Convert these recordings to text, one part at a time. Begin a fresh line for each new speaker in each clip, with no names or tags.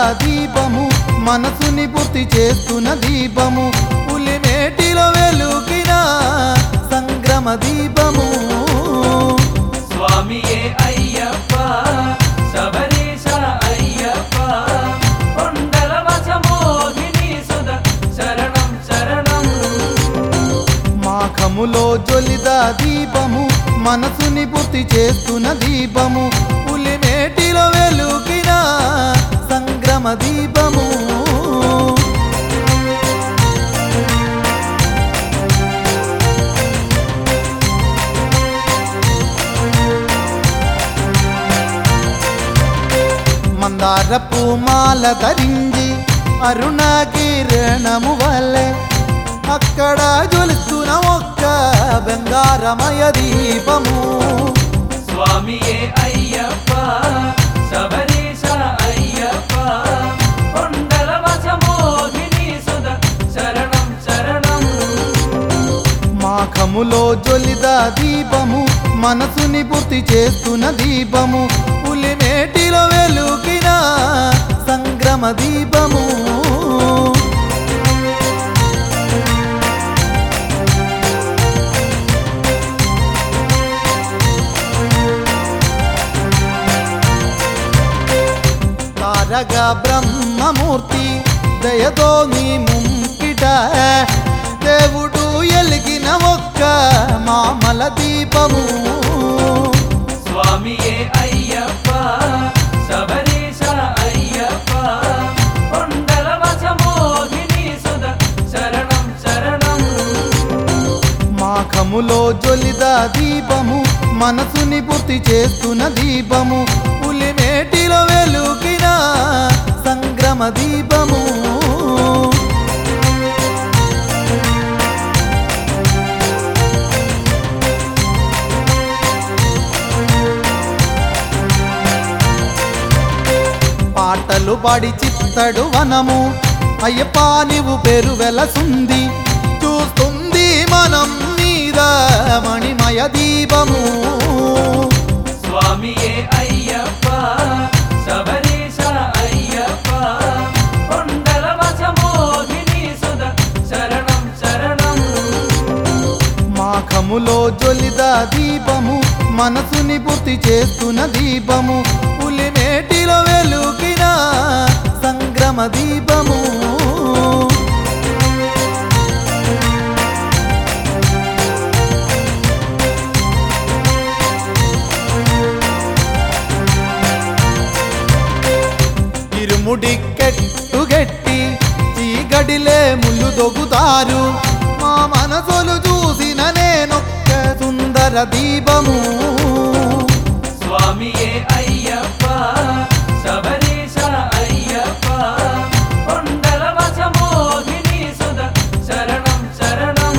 దీపము మనసుని పూర్తి చేస్తున్న దీపము పులిమేటిలో వెలుగిన సంగ్రమ దీపము
స్వామియే అయ్యప్ప శబరీశ అయ్యప్ప కొండల వచమోహిని సుధ శరణం శరణం
మాఘములో జ్వలిత దీపము మనసుని పూర్తి చేస్తున్న దీపము పులిమేటిలో వెలుగిన సంగ్రమ దీపము మందార పూమాల ధరించి అరుణకిరణము వల్లే అక్కడ జ్వలిస్తున్న ఒక్క బంగారమయ దీపము
స్వామియే అయ్యప్ప శబరీశ అయ్యప్ప కొండల వచమోహిని సుధ శరణం శరణం
మాఘములో జ్వలిత దీపము మనసుని పూర్తి చేస్తున్న దీపము పులిమేటిలో వెలుగిన సంగ్రమ దీపము తారగా బ్రహ్మమూర్తి దయతో నీ ముంకిట దేవుడు ఎలిగిన ఒక్క మామల దీపము
స్వామియే అయ్యప్ప శబరీశ అయ్యప్ప కొండల వచమోహిని సుధ శరణం శరణం
మాఘములో జ్వలిత దీపము మనసుని పూర్తి చేస్తున్న దీపము పులిమేటిలో వెలుగిన సంగ్రమ దీపము పాటలు పాడి చిత్తడు వనము అయ్యప్ప నీవు పేరు వెలసుంది చూస్తుంది మనం మీద మణిమయ దీపము
స్వామియే అయ్యప్ప శబరీశ అయ్యప్ప కొండల వచమోహిని సుధ శరణం శరణం
మాఘములో జ్వలిత దీపము మనసుని పూర్తి చేస్తున్న దీపము పులిమేటిలో వెలుగిన సంగ్రమ దీపము ఇరుముడి కెట్టుగెట్టి చీగడిలే ముళ్ళు దొగుతారు మా మనసులు చూసిన నేనొక్క సుందర దీపము
స్వామియే అయ్యప్ప శబరీశ అయ్యప్ప కొండల వచమోహిని సుధ శరణం శరణం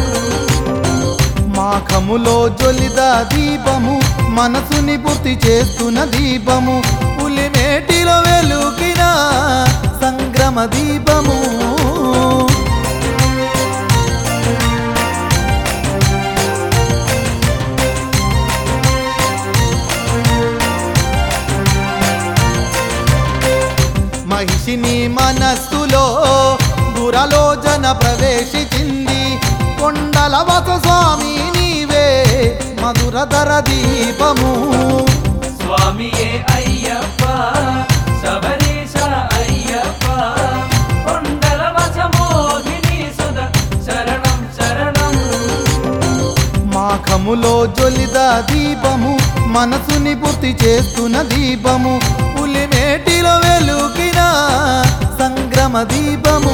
మాఘములో జ్వలిత దీపము మనసుని పూర్తి చేస్తున్న దీపము పులిమేటిలో వెలుగిన సంగ్రమ దీపము మహిషిని మనస్సులో దురలోచన ప్రవేశించింది కొండల వస స్వామి నీవే మధురధర దీపము
స్వామియే అయ్యప్ప శబరీశ అయ్యప్ప కొండల వచమోహిని సుధ శరణం శరణం
మాఘములో జ్వలిత దీపము మనసుని పూర్తి చేస్తున్న దీపము పులిమేటిలో వెలుగిన సంగ్రమ దీపము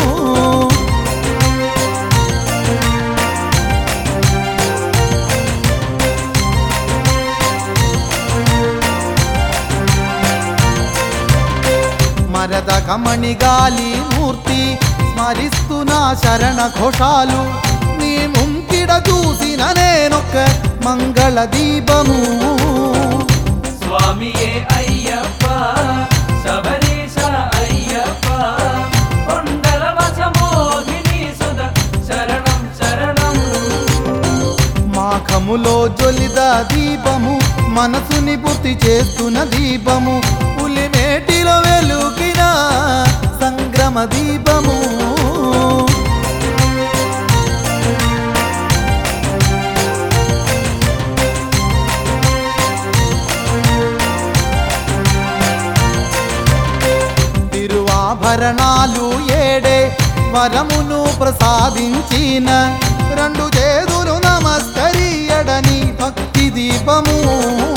మరద కమణి గాలి మూర్తి స్మరిస్తున్న శరణ ఘోషాలు నీ ముంకిడ చూసిన నేనొక్క మంగళ దీపము
స్వామియే అయ్యప్ప శబరీశ అయ్యప్ప కొండల వచమోహిని సుధ శరణం శరణం
మాఘములో జ్వలిత దీపము మనసుని పూర్తి చేస్తున్న దీపము పులిమేటిలో వెలుగిన సంగ్రమ దీపము తిరువాభరణాలు ఏడే వరమును ప్రసాదించిన రెండు చేతులు నమస్కరియడని భక్తి దీపము